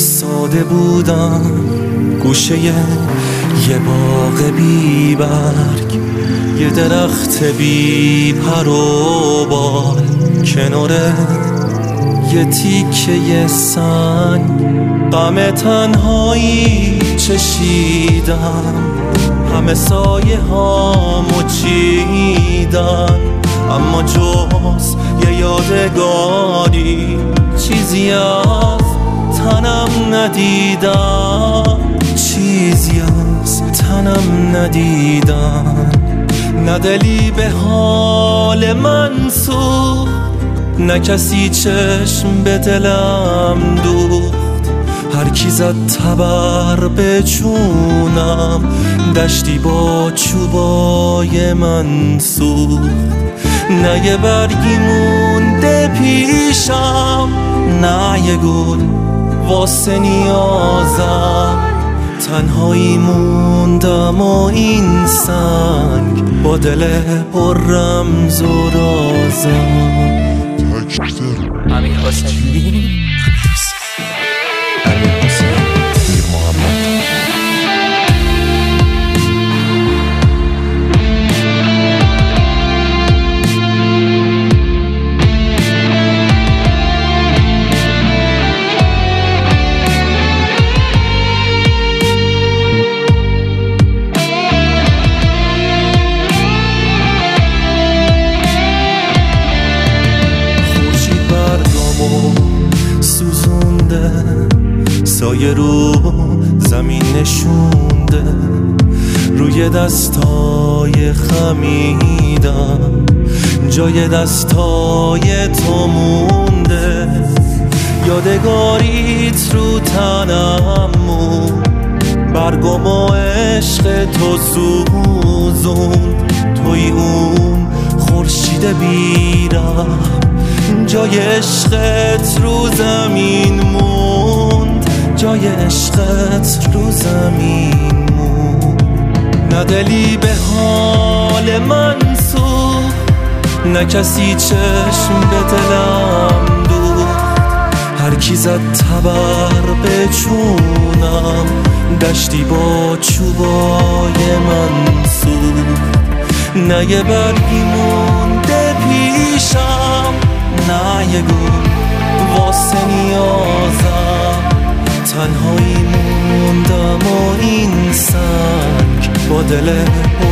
ساده بودم گوشه یه باغ بی برگ، یه درخت بی پر و بال، کنار یه تیکه سنگ غم تنهایی چشیدم، همه سایه هامو چیدن، اما جز یه یادگاری چیزی از تنم ندیدم، چیزی از تنم ندیدم. نه دلی به حال من سوخت، نه کسی چشم به دلم دوخت، هر کی زد تبر به جونم، دشتی با چوبای من سوخت. نه یه برگی مونده پیشم، نه یه گل واسه نیازم، تنهایی موندم و این سنگ با دل پر رمز و رازم. امیر حسینی سایه رو زمین نشونده، روی دستای خمیدم جای دستای تو مونده، یادگاریت رو تنم مون، برگم و عشق تو سوزوند، توی اون خورشید بیرم، جای عشقت رو زمین موند، جای عشقت رو زمین موند. نه دلی به حال من سوخت، نه کسی چشم به دلم دوخت، هر کی زد تبر به جونم، دشتی با چوبای من سوخت. نه یه برگی مونده پیشم، نه یه گل واسه نیازم، تنهایی موندم و این سنگ با دل